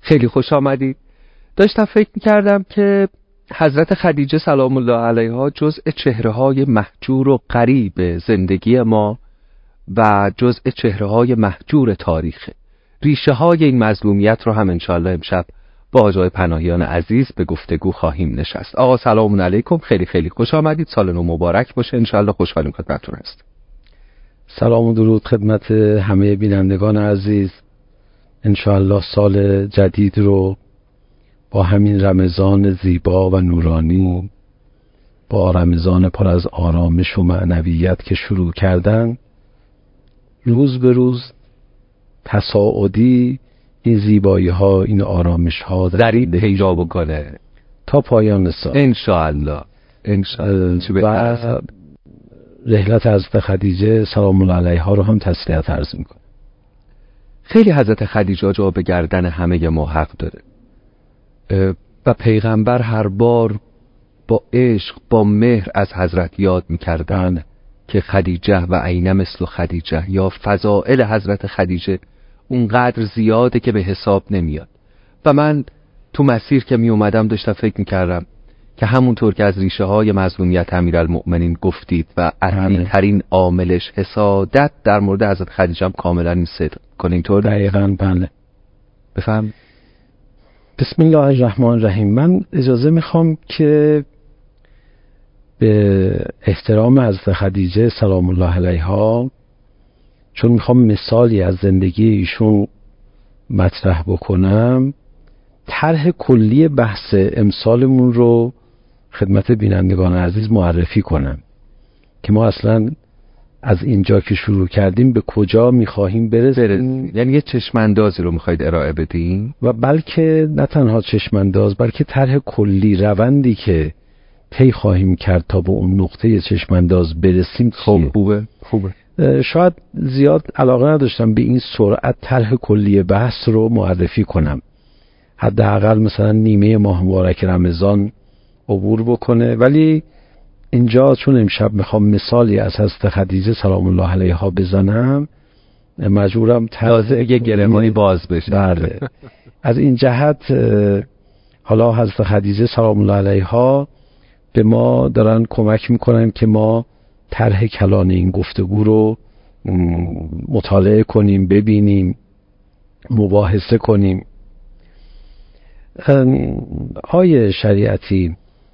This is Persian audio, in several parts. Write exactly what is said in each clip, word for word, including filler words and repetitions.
خیلی خوش آمدید. داشتم فکر می‌کردم که حضرت خدیجه سلام الله علیها جزء چهره‌های مهجور و غریب زندگی ما و جزء چهره‌های مهجور تاریخ. ریشه‌های این مظلومیت رو هم انشالله امشب با آقای پناهیان عزیز به گفتگو خواهیم نشست. آقا سلام علیکم، خیلی خیلی خوش آمدید. سال نو مبارک باشه. انشالله خوشحالیم خدمتتون هست. سلام و درود خدمت همه بینندگان عزیز. انشالله سال جدید رو با همین رمضان زیبا و نورانی، با رمضان پر از آرامش و معنویت که شروع کردن، روز به روز تصاعدی این زیبایی ها، این آرامش ها ذریب پیدا بکنه تا پایان سال انشالله. انشالله. و رحلت حضرت خدیجه سلام الله علیها رو هم تسلیت عرض میکنه. خیلی حضرت خدیجه جا به گردن همه ما حق داره و پیغمبر هر بار با عشق، با مهر از حضرت یاد میکردن که خدیجه و عین مثل خدیجه، یا فضائل حضرت خدیجه اونقدر زیاده که به حساب نمیاد. و من تو مسیر که می اومدم داشتم فکر میکردم که همونطور که از ریشه های مظلومیت امیرالمؤمنین گفتید و اصلی ترین عاملش حسادت، در مورد حضرت خدیجه هم کاملا این صدق کنه. اینطور دقیقاً بله. بفهم. بسم الله الرحمن الرحیم. من اجازه میخوام که به احترام حضرت خدیجه سلام الله علیها، چون میخوام مثالی از زندگی ایشون مطرح بکنم، طرح کلی بحث امسالمون رو خدمت بینندگان عزیز معرفی کنم که ما اصلا از اینجا که شروع کردیم به کجا میخواهیم برسیم. یعنی یه چشماندازی رو میخواید ارائه بدین و بلکه نه تنها چشمانداز، بلکه طرح کلی، روندی که طی خواهیم کرد تا به اون نقطه چشمانداز برسیم. خوبه خوبه خوبه. شاید زیاد علاقه نداشتم به این سرعت طرح کلی بحث رو معرفی کنم، حداقل مثلا نیمه ماه مبارک رمضان عبور بکنه، ولی اینجا چون امشب میخوام مثالی از حضرت خدیجه سلام الله علیها بزنم، مجبورم تازه یه گرمانی باز بشه. بله. از این جهت حالا حضرت خدیجه سلام الله علیها به ما دارن کمک میکنن که ما طرح کلان این گفتگو رو مطالعه کنیم، ببینیم، مباحثه کنیم. آیه شریعتی،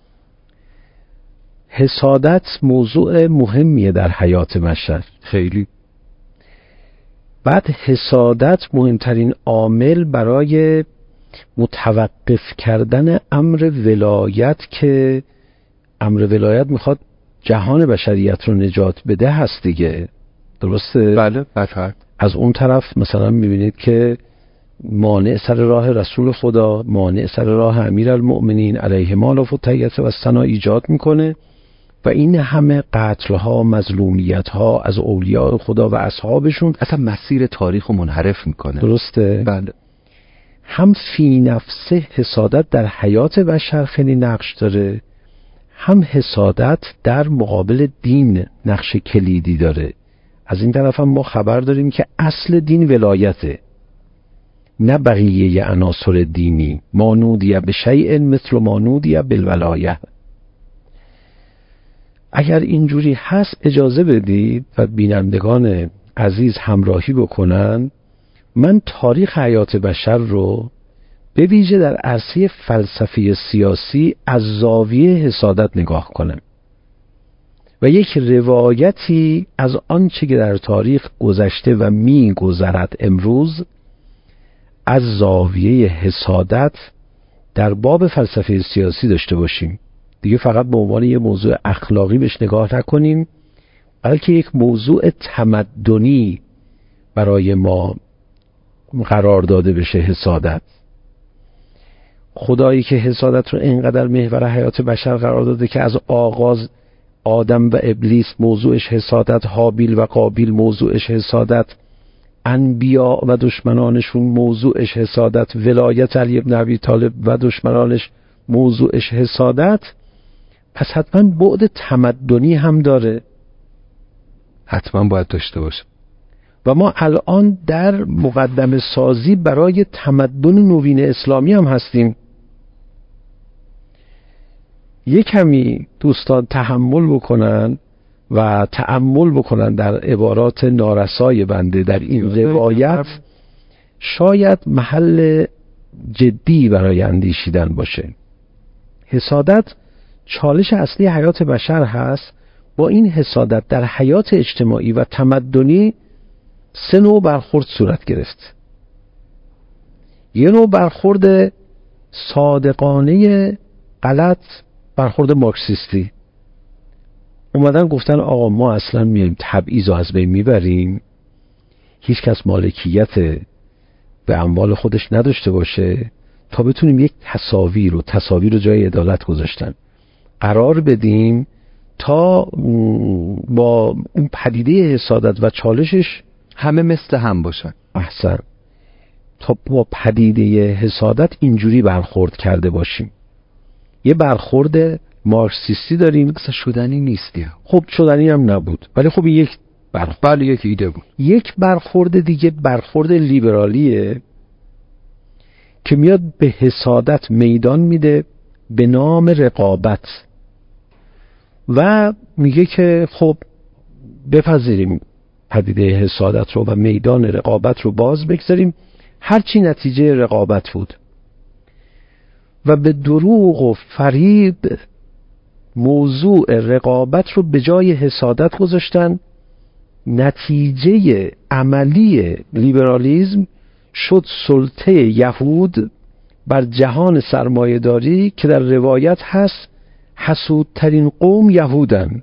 حسادت موضوع مهمیه در حیات بشر. خیلی. بعد حسادت مهمترین عامل برای متوقف کردن امر ولایت، که امر ولایت میخواد جهان بشریت رو نجات بده هست دیگه. درسته؟ بله بله. از اون طرف مثلا میبینید که مانع سر راه رسول خدا، مانع سر راه امیرالمؤمنین علیهم الفتحیة و الثنا ایجاد میکنه و این همه قتل ها، مظلومیت ها از اولیاء خدا و اصحابشون اصلا مسیر تاریخ رو منحرف میکنه. درسته؟ بله. هم فی نفسه حسادت در حیات بشر خیلی نقش داره، هم حسادت در مقابل دین نقش کلیدی داره. از این طرف هم ما خبر داریم که اصل دین ولایته، نه بقیه عناصر دینی. مانودیه به شیء مثل مانودیه بالولایه. اگر اینجوری هست اجازه بدید و بینندگان عزیز همراهی بکنن، من تاریخ حیات بشر رو به ویژه در عرصه فلسفه سیاسی از زاویه حسادت نگاه کنم و یک روایتی از آنچه که در تاریخ گذشته و می گذرد امروز از زاویه حسادت در باب فلسفه سیاسی داشته باشیم. دیگه فقط به عنوان یه موضوع اخلاقی بهش نگاه نکنیم، بلکه یک موضوع تمدنی برای ما قرار داده بشه. حسادت، خدایی که حسادت رو اینقدر محور حیات بشر قرار داده که از آغاز آدم و ابلیس موضوعش حسادت، حابیل و قابیل موضوعش حسادت، انبیا و دشمنانشون موضوعش حسادت، ولایت علی ابن ابی طالب و دشمنانش موضوعش حسادت، پس حتما بعد تمدنی هم داره. حتما باید داشته باشه. و ما الان در مقدمه سازی برای تمدن نوین اسلامی هم هستیم. یک کمی دوستان تحمل بکنن و تأمل بکنن در عبارات نارسای بنده در این روایت، شاید محل جدی برای اندیشیدن باشه. حسادت چالش اصلی حیات بشر هست. با این حسادت در حیات اجتماعی و تمدنی سه نوع برخورد صورت گرفت. یه نوع برخورد صادقانه غلط، برخورد مارکسیستی. اومدن گفتن آقا ما اصلا میایم تبعیض رو از بین میبریم، هیچ کس مالکیت به اموال خودش نداشته باشه تا بتونیم یک تساوی رو تساوی رو جای عدالت گذاشتن قرار بدیم تا با اون پدیده حسادت و چالشش همه مثل هم باشن. احسن. تا با پدیده حسادت اینجوری برخورد کرده باشیم. یه برخورد مارکسیستی داریم مثلا شدنی نیستی. خب شدنی هم نبود، ولی خب یک برخورد، بله یک ایده بود. یک برخورد دیگه برخورد لیبرالیه که میاد به حسادت میدان میده به نام رقابت و میگه که خب بپذیریم پدیده حسادت رو و میدان رقابت رو باز بگذاریم، هرچی نتیجه رقابت بود. و به دروغ و فریب موضوع رقابت رو به جای حسادت گذاشتن. نتیجه عملی لیبرالیسم شد سلطه یهود بر جهان سرمایه‌داری که در روایت هست حسودترین قوم یهودن.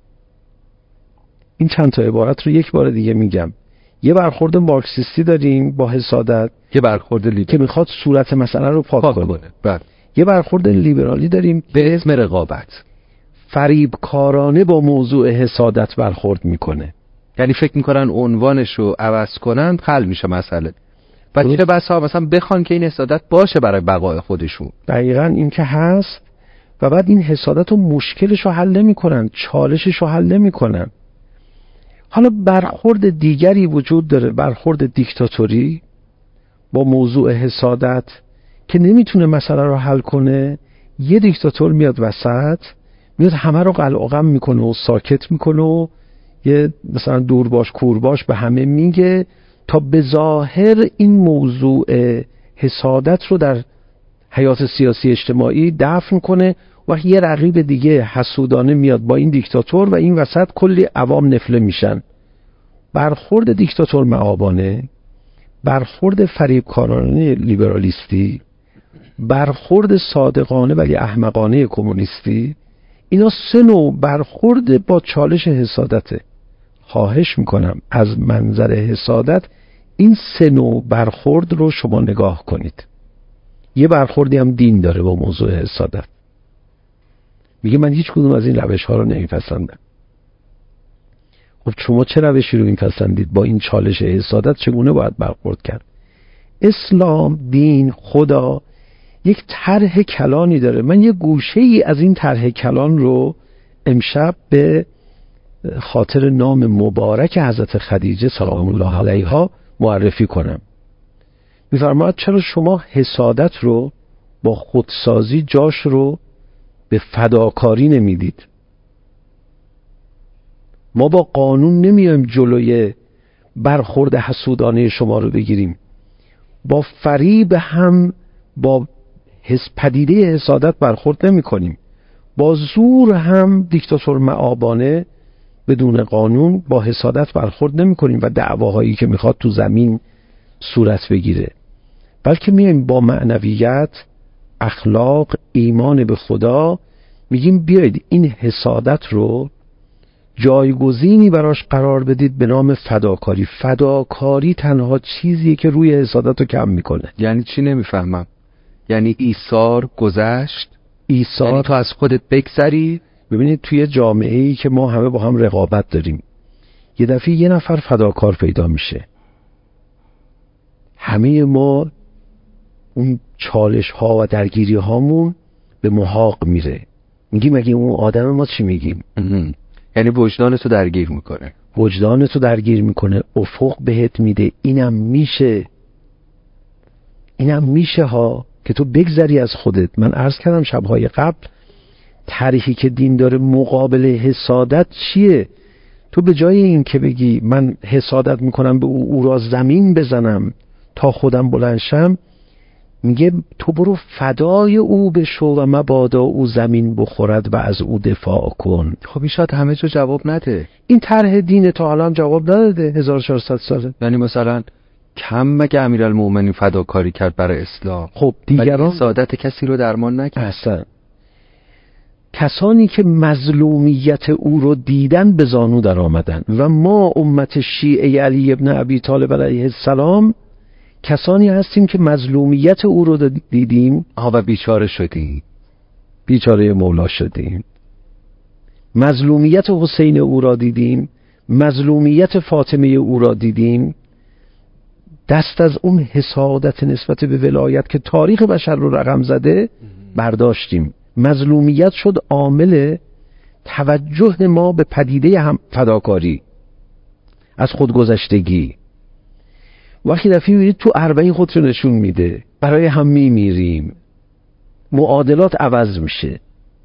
این چند تا عبارت رو یک بار دیگه میگم. یه برخورد مارکسیستی داریم با حسادت، یه برخورد لیبرالی که میخواد صورت مسئله رو پاک, پاک کنه. بله. یه برخورد لیبرالی داریم به اسم رقابت، فریبکارانه با موضوع حسادت برخورد میکنه. یعنی فکر میکنن عنوانش رو عوض کنن حل میشه مسئله. و چه بسا مثلا بخوان که این حسادت باشه برای بقای خودشون. دقیقاً این که هست. و بعد این حسادت و مشکلش رو حل نمی کنن، چالشش رو حل نمی کنن. حالا برخورد دیگری وجود داره، برخورد دیکتاتوری با موضوع حسادت که نمیتونه مسئله رو حل کنه. یه دیکتاتور میاد وسط، میاد همه رو قلقم میکنه و ساکت میکنه و یه مثلا دورباش کورباش به همه میگه تا به ظاهر این موضوع حسادت رو در حیات سیاسی اجتماعی دفن کنه و یه رقیب دیگه حسودانه میاد با این دیکتاتور و این وسط کلی عوام نفله میشن. برخورد دیکتاتور معابانه، برخورد فریبکارانه لیبرالیستی، برخورد صادقانه ولی احمقانه کمونیستی، اینا سه نوع برخورد با چالش حسادته. خواهش میکنم از منظر حسادت این سه نوع برخورد رو شما نگاه کنید. یه برخوردی هم دین داره با موضوع حسادت. میگه من هیچ کدوم از این روش ها رو نمیپسندم. خب شما چه روشی رو میپسندید؟ با این چالش حسادت چگونه باید برخورد کرد؟ اسلام، دین، خدا یک طرح کلانی داره. من یه گوشه ای از این طرح کلان رو امشب به خاطر نام مبارک حضرت خدیجه سلام الله علیها معرفی کنم. میفرماید چرا شما حسادت رو با خودسازی جاش رو به فداکاری نمیدید؟ ما با قانون نمیایم جلوی برخورد حسودانه شما رو بگیریم، با فریب هم با حس پدیده حسادت برخورد نمی کنیم، با زور هم دیکتاتور معابانه بدون قانون با حسادت برخورد نمی کنیم و دعواهایی که میخواد تو زمین صورت بگیره، بلکه میایم با معنویت، اخلاق، ایمان به خدا میگیم بیایید این حسادت رو جایگزینی براش قرار بدید به نام فداکاری. فداکاری تنها چیزیه که روی حسادت رو کم میکنه. یعنی چی؟ نمیفهمم. یعنی ایثار، گذشت، ایثار، یعنی تو از خودت بگذری. ببینید توی جامعه‌ای که ما همه با هم رقابت داریم، یه دفعه یه نفر فداکار پیدا میشه، همه ما اون چالش ها و درگیری هامون به محاق میره. میگیم اگه اون آدم ما چی میگیم؟ یعنی وجدان تو درگیر میکنه. وجدانتو درگیر میکنه، افق بهت میده. اینم میشه، اینم میشه ها که تو بگذری از خودت. من عرض کردم شبهای قبل طرحی که دین داره مقابل حسادت چیه؟ تو به جای این که بگی من حسادت میکنم به او, او را زمین بزنم تا خودم بلند شم، میگه تو برو فدای او بشو و مبادا او زمین بخورد و از او دفاع کن. خب این شاید همه جا جواب نده. این طرح دین تا حالا هم جواب نداده. هزار و چهارصد ساله. یعنی مثلا کم مگه امیرالمومنین فداکاری کرد برای اسلام؟ خب دیگران حسادت کسی رو درمان نکرد. اصلا کسانی که مظلومیت او رو دیدن به زانو در آمدن و ما امت شیعه علی ابن ابی طالب علیه السلام کسانی هستیم که مظلومیت او رو دیدیم آها و بیچاره شدیم، بیچاره مولا شدیم. مظلومیت حسین او را دیدیم، مظلومیت فاطمه او را دیدیم. دست از اون حسادت نسبت به ولایت که تاریخ بشر رو رقم زده برداشتیم. مظلومیت شد عامل توجه ما به پدیده هم فداکاری، از خودگذشتگی. وقتی دفعی میبینید تو اربعین خودشو نشون میده، برای هم میمیریم، معادلات عوض میشه.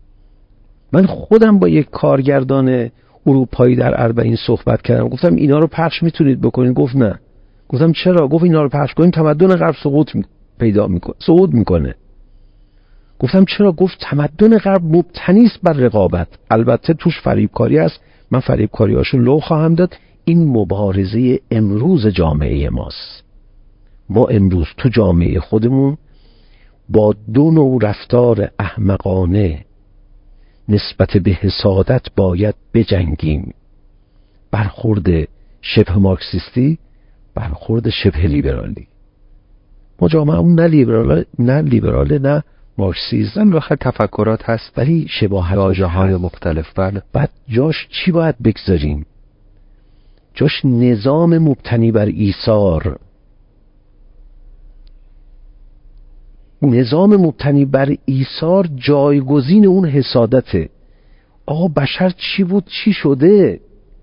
من خودم با یک کارگردان اروپایی در اربعین صحبت کردم، گفتم اینا رو پخش میتونید بکنید؟ گفت نه. گفتم چرا؟ گفت اینا رو پخش کنیم تمدن غرب سقوط پیدا میکنه، سقوط میکنه. گفتم چرا؟ گفت تمدن غرب مبتنی است بر رقابت، البته توش فریبکاری است، من فریبکاریاشو لو خواهم داد. این مبارزه امروز جامعه ماست. ما امروز تو جامعه خودمون با دو نوع رفتار احمقانه نسبت به حسادت باید بجنگیم. برخورد شبه مارکسیستی، برخورد شبه لیبرالی. ما جامعه‌مون نه لیبراله نه لیبراله نه مارکسیسم، و خیلی تفکرات هست ولی شباهت واژه‌های مختلف. بله. بعد جاش چی باید بگذاریم؟ جاش نظام مبتنی بر ایثار. نظام مبتنی بر ایثار جایگزین اون حسادته. آقا بشر چی بود چی شده؟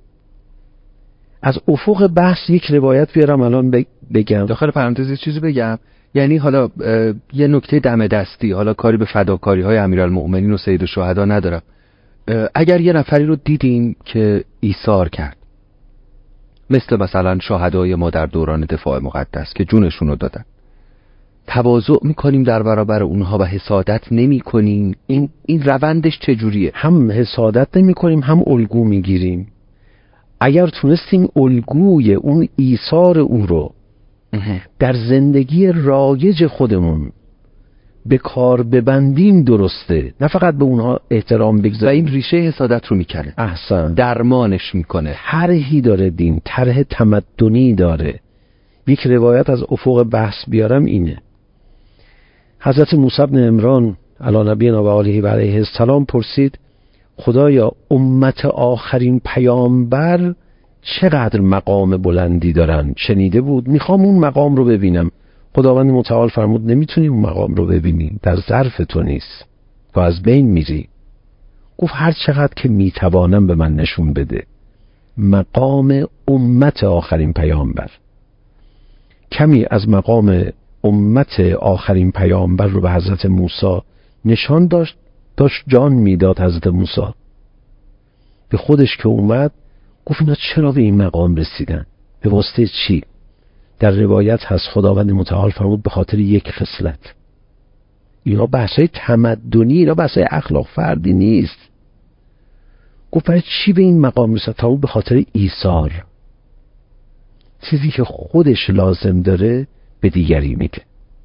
از افق بحث یک روایت بیارم الان بگم. داخل پرانتز چیزی بگم، یعنی حالا یه نکته دم دستی، حالا کاری به فداکاری های امیرالمؤمنین و سید الشهدا ندارم. اگر یه نفری رو دیدین که ایثار کرد، مثل مثلا شهدای ما در دوران دفاع مقدس که جونشون رو دادن، تواضع میکنیم در برابر اونها و حسادت نمی کنیم؟ این این روندش چجوریه؟ هم حسادت نمی کنیم هم الگو میگیریم. اگر تونستیم الگوی اون ایثار او رو در زندگی رایج خودمون به کار ببندیم درسته، نه فقط به اونها احترام بگذاریم. و این ریشه حسادت رو میکنه. احسن. درمانش میکنه. طرحی داره دین، طرح تمدنی داره. یک روایت از افق بحث بیارم اینه. حضرت موسی بن عمران علی نبینا و آله و علیه السلام پرسید خدایا امت آخرین پیامبر چقدر مقام بلندی دارن؟ شنیده بود، میخوام اون مقام رو ببینم. خداوند متعال فرمود نمیتونی اون مقام رو ببینی، در ظرف تو نیست، تو از بین میری. گفت هر چقدر که میتوانم به من نشون بده. مقام امت آخرین پیامبر. کمی از مقام امت آخرین پیامبر رو به حضرت موسی نشان داشت، داشت جان میداد. حضرت موسی به خودش که اومد گفت اینا چرا به این مقام رسیدن؟ به واسطه چی؟ در روایت هست خداوند متعال فرمود به خاطر یک خصلت. اینا بحثای تمدنی، اینا بحثای اخلاق فردی نیست. گفت برای چی به این مقام رسید؟ فرمود به خاطر ایثار. چیزی که خودش لازم داره به دیگری میده.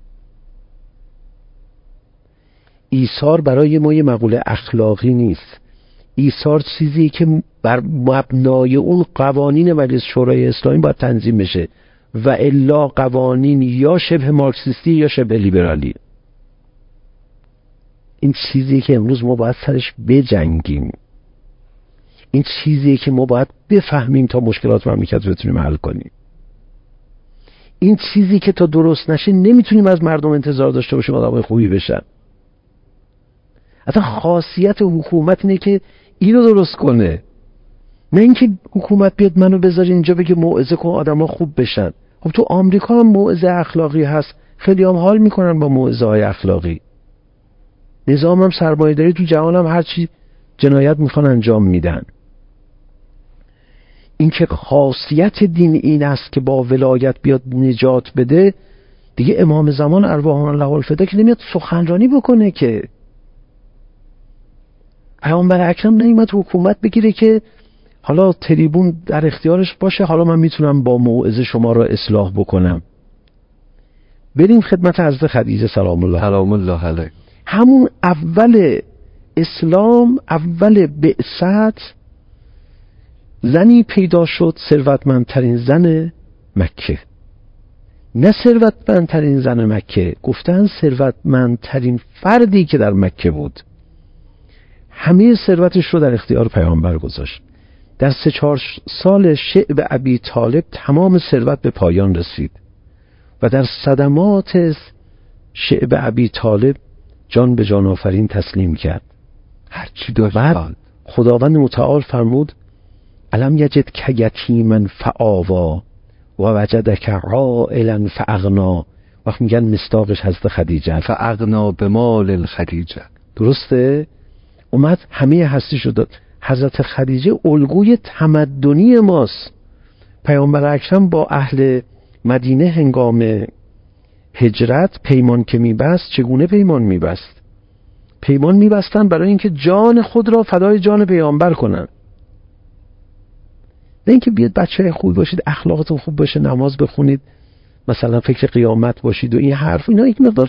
ایثار برای ما یه مقوله اخلاقی نیست. ایثار چیزی که بر مبنای اون قوانین مجلس شورای اسلامی باید تنظیم بشه و الا قوانین یا شبه مارکسیستی یا شبه لیبرالی. این چیزی که امروز ما باید سرش بجنگیم. این چیزی که ما باید بفهمیم تا مشکلات مملکت رو بتونیم حل کنیم. این چیزی که تا درست نشه نمیتونیم از مردم انتظار داشته باشیم آدمای خوبی بشن. اصلا خاصیت حکومت اینه که اینو درست کنه. نه اینکه حکومت بیاد منو بذاره اینجا بگه موعظه کن آدما خوب بشن. خب تو آمریکا هم موعظه اخلاقی هست، خیلی هم حال میکنن با موعظه های اخلاقی. نظام هم سرمایه‌داری تو جهان هم هر چی جنایت میخوان انجام میدن. اینکه خاصیت دین این است که با ولایت بیاد نجات بده، دیگه امام زمان ارواح الله الفدا که نمیاد سخنرانی بکنه که. پیامبر اکرم نمیاد حکومت بگیره که حالا تریبون در اختیارش باشه، حالا من میتونم با موعظه شما را اصلاح بکنم. بریم خدمت حضرت خدیجه سلام الله سلام الله علیه. همون اول اسلام، اول بعثت، زنی پیدا شد ثروتمندترین زن مکه. نه ثروتمندترین زن مکه، گفتن ثروتمندترین فردی که در مکه بود. همه ثروتش رو در اختیار پیامبر گذاشت. در سه چهار سال شعب ابی طالب تمام ثروت به پایان رسید و در صدمات شعب ابی طالب جان به جان آفرین تسلیم کرد. هر چی داشت. بعد خداوند متعال فرمود الم یجد که یتیما فآوا و وجدک عائلا فاغنا. وقت میگن مصداقش حضرت خدیجه، فاغنا به مال الخدیجه. درسته؟ اومد همه هستیشو داد. حضرت خدیجه الگوی تمدنی ماست. پیامبر اکرم با اهل مدینه هنگام هجرت پیمان که میبست، چگونه پیمان میبست؟ پیمان میبستن برای اینکه جان خود را فدای جان پیامبر کنن. نه اینکه بیاد بچه خوب باشید، اخلاقتون خوب باشه، نماز بخونید، مثلا فکر قیامت باشید و این حرف، اینا یک مقدار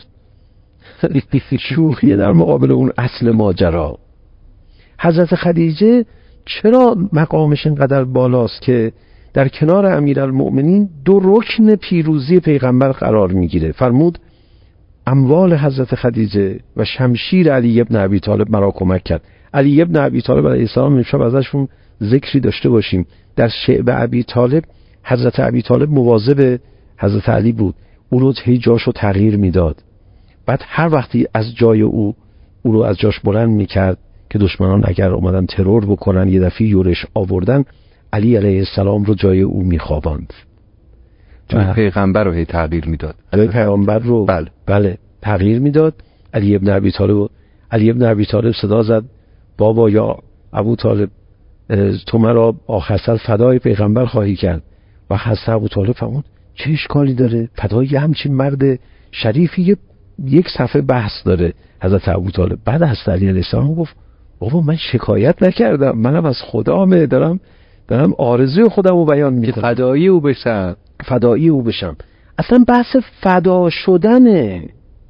شوخیه در مقابل اون اصل ماجرا. حضرت خدیجه چرا مقامش اینقدر بالاست که در کنار امیرالمؤمنین دو رکن پیروزی پیغمبر قرار میگیره؟ فرمود اموال حضرت خدیجه و شمشیر علی ابن ابی طالب مرا کمک کرد. علی ابن ابی طالب علیه السلام امشب ازشون ذکری داشته باشیم. در شعب ابی طالب حضرت ابی طالب مواظب حضرت علی بود، او رو هی جاشو تغییر میداد. بعد هر وقتی از جای او او رو از جاش بلند میکرد که دشمنان اگر اومدن ترور بکنن یه دفعه یورش آوردن، علی علیه السلام رو جای او میخواباند. جای پیغمبر رو هی تغییر میداد. علی پیغمبر رو بله بله تغییر میداد. علی ابن ابی طالب علی ابن ابی طالب صدا زد بابا یا ابو طالب تو مرا آخر فدای پیغمبر خواهی کرد. و حضرت ابو طالب فرمود چه اشکالی داره؟ فدای همچین مرد شریفی یک صفحه بحث داره حضرت ابو طالب. بعد حضرت علی علیه السلام گفت بابا من شکایت نکردم، منم از خدامه، دارم دارم آرزوی خودم رو بیان میکنم، فدایی او بشم فدایی او بشم. اصلا بحث فدا شدنه،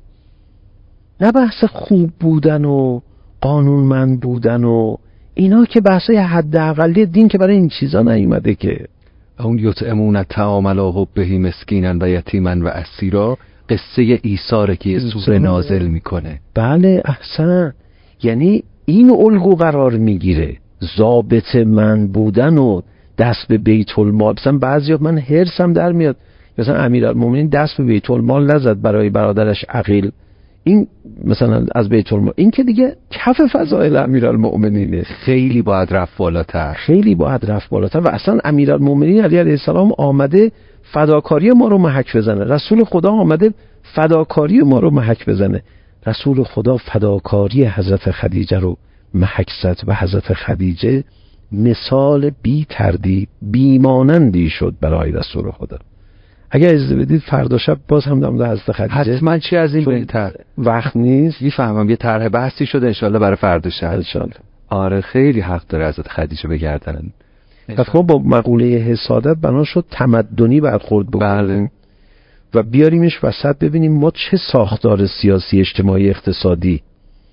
نه بحث خوب بودن و قانونمند بودن و اینا که بحثای حداقلی دین که برای این چیزا نیومده که. اون یطعمون الطعام علی حبه مسکینا و یتیما و اسیرا قصه ایثاره که سوره نازل میکنه. بله احسن، یعنی این الگو قرار میگیره، ضابط من بودن و دست به بیت المال. مثلا بعضیا من هرسم در میاد، مثلا امیرالمومنین دست به بیت المال نزد برای برادرش عقیل، این مثلا از بیت المال، این که دیگه کف فضائل امیرالمومنینه. خیلی باید رفت بالاتر، خیلی باید رفت بالاتر. و اصلا امیرالمومنین علی علیه السلام آمده فداکاری ما رو محک بزنه، رسول خدا آمده فداکاری ما رو محک بزنه. رسول خدا فداکاری حضرت خدیجه رو محک زد و حضرت خدیجه مثال بی تردید بی مانندی شد برای رسول خدا. اگر اجازه بدید فردا شب باز هم در مورد حضرت خدیجه حتما چی از این بهتر وقت نیست، میفهمم یه طرح بحثی شده انشالله برای فردا شب انشالله. آره خیلی حق داره حضرت خدیجه بگردن. پس ما با مقوله حسادت بنا شد تمدنی برخورد بکنیم و بیاریمش وسط ببینیم ما چه ساختار سیاسی اجتماعی اقتصادی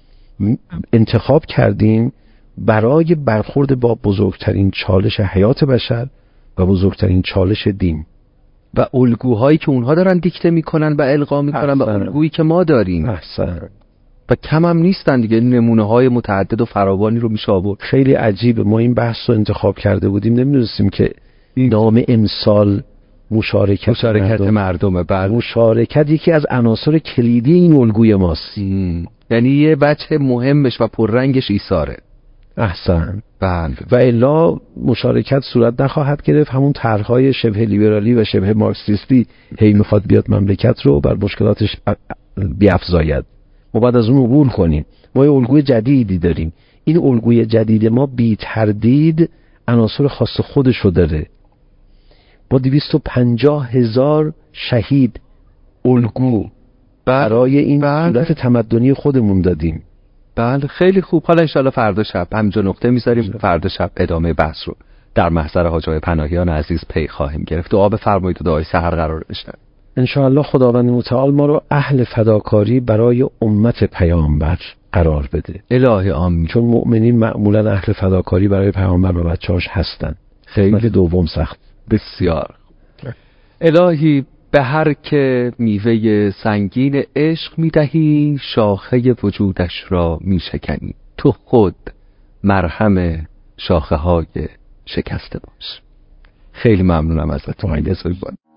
انتخاب کردیم برای برخورد با بزرگترین چالش حیات بشر و بزرگترین چالش دین و الگوهایی که اونها دارن دیکته میکنن و القا میکنن و الگویی که ما داریم. احسن. و کم هم نیستن دیگه، نمونه های متعدد و فراوانی رو میشه آورد. خیلی عجیبه، ما این بحث رو انتخاب کرده بودیم نمیدونستیم که نام امسال مشارکت, مشارکت مردم. مردمه. بله، مشارکت یکی از عناصر کلیدی این الگوی ماست. ام. یعنی یه بچه مهمش و پررنگش ایثاره. احسن. بله. و الا مشارکت صورت نخواهد گرفت. همون طرح‌های شبه لیبرالی و شبه مارکسیستی هی میخواد بیاد مملکت رو بر مشکلاتش بیفزاید. ما بعد از اون عبور کنیم. ما یه الگوی جدیدی داریم. این الگوی جدید ما بی تردید عناصر خاص خودش رو داره. ما دویست و پنجاه هزار شهید الگو برای این دولت تمدنی خودمون دادیم. بله خیلی خوب. حالا انشالله فردا شب همینجا نقطه میذاریم. فردا شب ادامه بحث رو در محضر حاج آقای پناهیان عزیز پی خواهیم گرفت. دعا بفرمایید و دعای سحر قرار بشه. انشالله خداوند متعال ما رو اهل فداکاری برای امت پیامبر قرار بده. الهی آمین. چون مؤمنین معمولا اهل فداکاری برای پیامبر و بچه‌هاش هستن. خیلی دوم سخت. بسیار. الهی به هر که میوه سنگین عشق میدهی شاخه وجودش را میشکنی. تو خود مرهم شاخه های شکسته باش. خیلی ممنونم ازت. تو